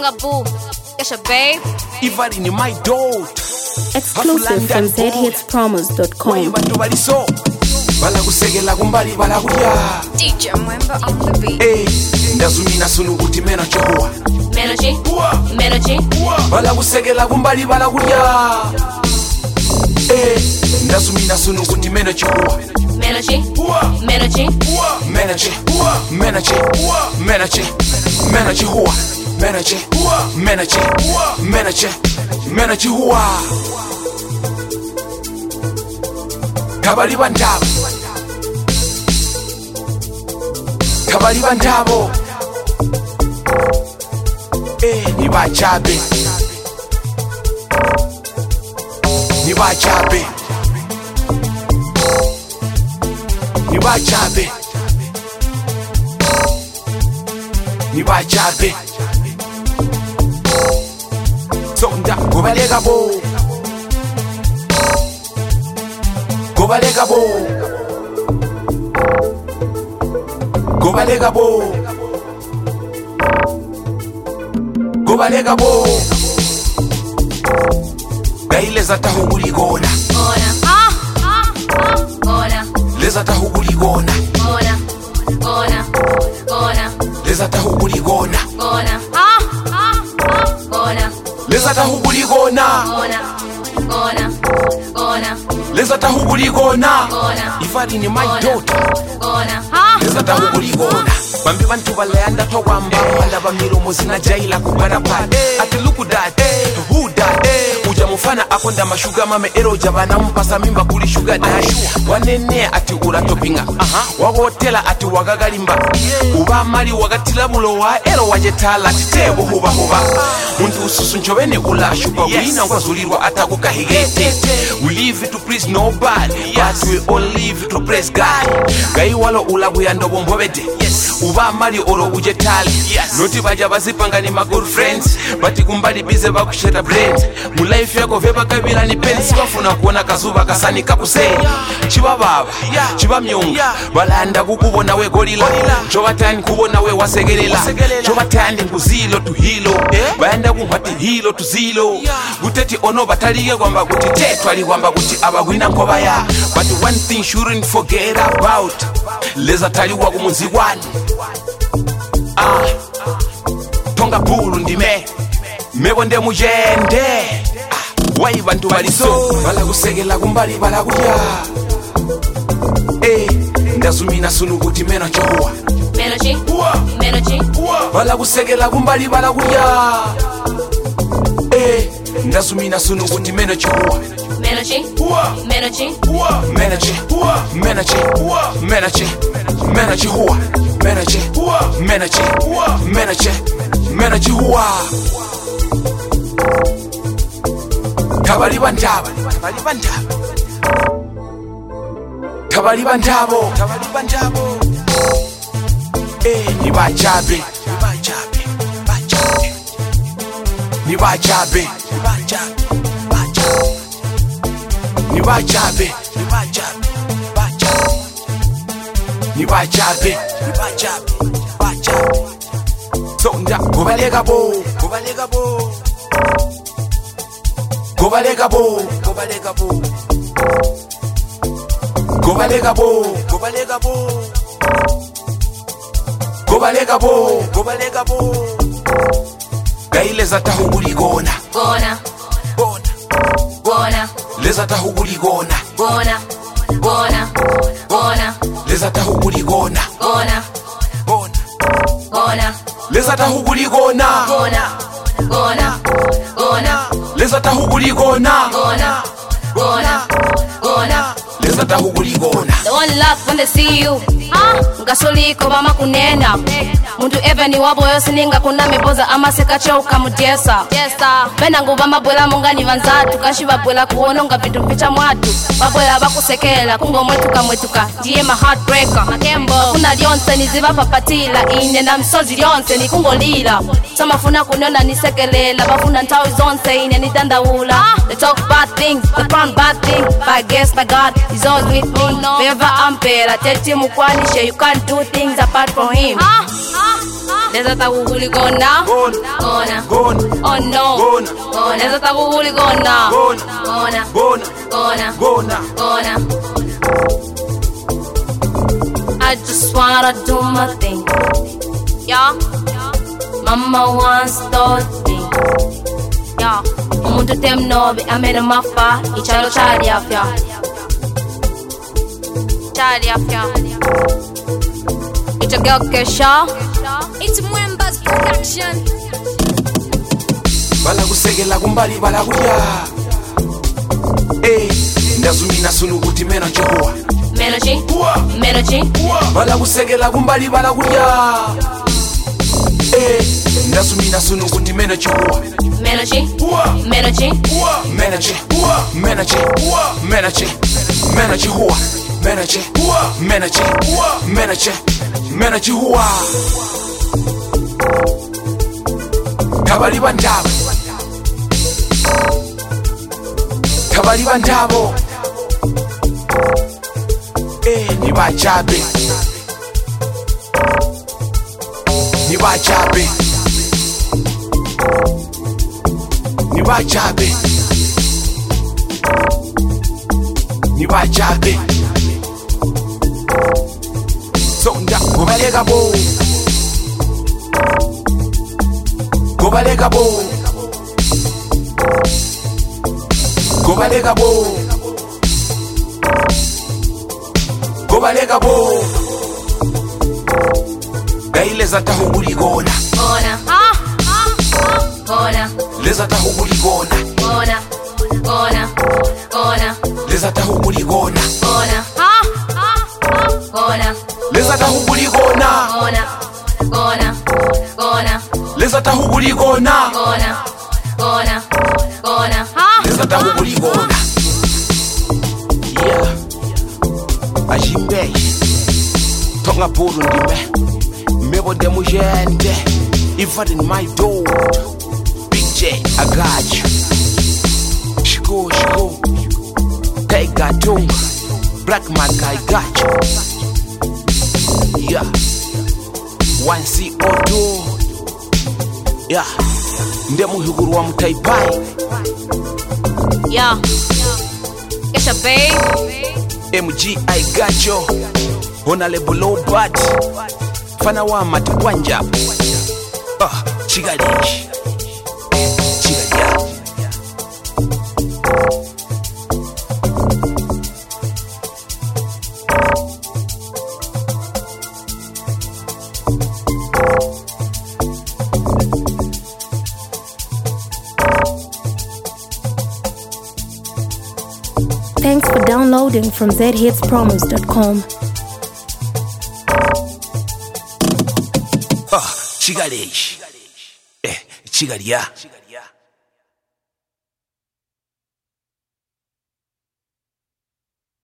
Tonga boo, that's your babe. Ivari ni my dot. Exclusive from zhitspromos.com. Bala kusegela kumbali bala kuya. DJ Mwemba on the beat. Ndazumina sunu kuti mena chehua. Melody. Bala kusegela kumbali bala kuya. Ndazumina sunu kuti mena chehua. Melody. Hua. Kabali bandabo. Ni bachabe. Sonda gobalega bo. Gaileza tahuguligona. Leza tahuguligona. Leza tahuguligona. Leza tahuguligona. Ivari ni my daughter. Leza tahuguligona. Bambi bantu baleanda towamba wala bamiromo zina jaila kubarapa. Ati luku that, who that? Uja mufana akonda mashuga mame ero jabana mpasa mimba kuli sugar dash. Wanene ati ura topinga. Wagotela ati wagagalimba. Uba mali wagatila mulowa ero wajetala ati tebo huba. Muntu ususu njobene ula shuba wina wazulirwa atakuka higete. We live to please nobody, but we all live to praise God. Gai walo ula guyando bombobede. Uba mali oro ujetali. Noti baja bazipanga ni my good friends, but kumbali bize bakusheta brains. Mu life yako veba kabila ni pensi wafuna kuona kazuba kasani kapuse. Chiba baba, chiba myunga, balanda kukubona we gorilla. Choba tani kubona we wasegelela. Choba tani nguzilo to hilo. Baenda kumati hilo to zilo. Guteti ono bataliye kwamba kuti tetu ali kwamba kuti abagwina nkobaya. But one thing shouldn't forget about. Leza taliwa kumunziwani. Tonga bulu ndime mebonde mujende. Wai bantu baliso bala kusegela kumbali bala kuya. Ndazumina sunu kuti mena chehua. Melody. Bala kusegela kumbali bala kuya. Ndazumina sunu kuti mena chehua. Melody. Hua. Kabali bandabo. Ni bachabe. Sonda gobalega bo. Gaileza tahuguligona. Leza tahuguligona. Leza tahuguligona. Leza tahuguligona. Leza tahuguligona. The one love when they see you. Ngasuliko mama kunena. Muntu eve ni wabo yose ninga kuna miboza ama sekacho ukamudesa. Bena nguva mabwela mungani vanzatu. Kashi babwela kuononga vitu mpicha mwatu. Babwela bakusekela kungo mwetuka. Ndiye ma heartbreaker. Makembo kuna lionse niziva papatila. Ine na msozi lionse ni kungo lila. Sama funa kunyona nisekelela. Bafuna ntawi zonse ine ni dandaula. They talk bad things, they plan bad things. But I guess my God is always with me. Forever I'm better. Tell him you can't do things apart from him. Leza takuguli gona. Gona. Oh no. Gona. Leza takuguli gona. Gona. Gona. I just wanna do my thing. Yeah. Mama wants to thing. Yeah. Umuntu temnobe amene mafa ichalo chali afya. Chali afya. It's a girl Kesha. It's Mwemba's production. Bala kusegela kumbali bala kuya. Ndazumina sunu kuti meno chihuwa. Meno chi. Bala kusegela kumbali bala kuya. Ndazumina sunu kuti meno chihuwa. Meno chi. Chihuwa. Mena chihuwa. Kabali bandabo. Ni bachabe. Sonda gobalega bo. Leza tahuguli gona. Leza tahuguli gona. Leza tahuguli gona. Leza tahuguli gona. Leza tahuguli gona. Leza tahuguli gona. Yeah. Ajimbe. Tonga puru ndime. Mebo demu jende. Ifad in my door. Big J, I got you. Shiko. Take a tongue. Black Mark, I got you. Yeah. 1CO2. Yeah. Ndemu huguru wa mutaipai. Yeah. Kesha babe. MG, I got you. Hona le below bat. Fana wa matukwanja. Chigadish. Thanks for downloading from zhitspromos.com. Chigadish. Chigadia.